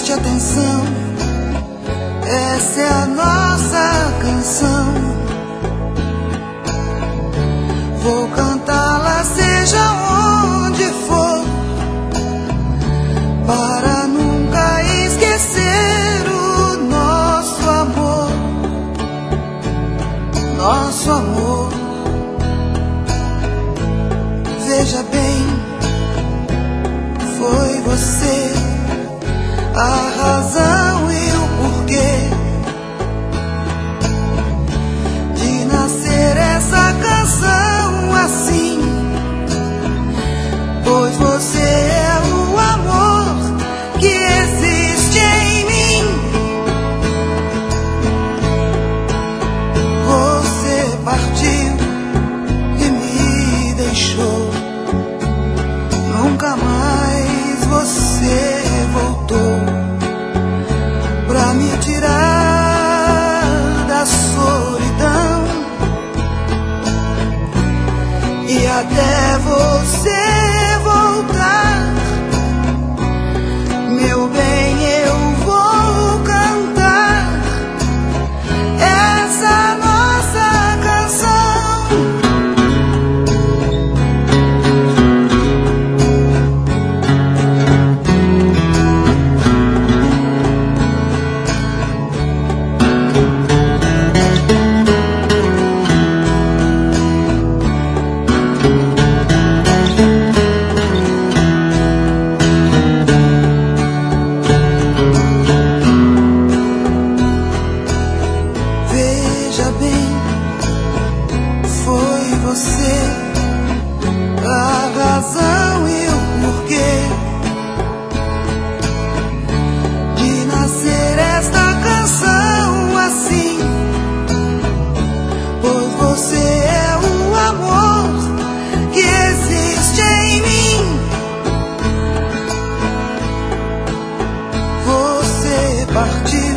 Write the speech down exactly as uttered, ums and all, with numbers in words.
Preste atenção, essa é a nossa canção. Vou cantá-la seja onde for, para nunca esquecer o nosso amor. Nosso amor. Veja bem, foi você a razão e o porquê de nascer essa canção assim. Pois você é o amor que existe em mim. Você partiu e me deixou, nunca mais você voltou pra me tirar da solidão. E até você voltar, meu bem, eu vou cantar essa nossa canção. Veja bem, foi você a razão e o porquê de nascer esta canção assim. Pois você é o amor que existe em mim. Você partiu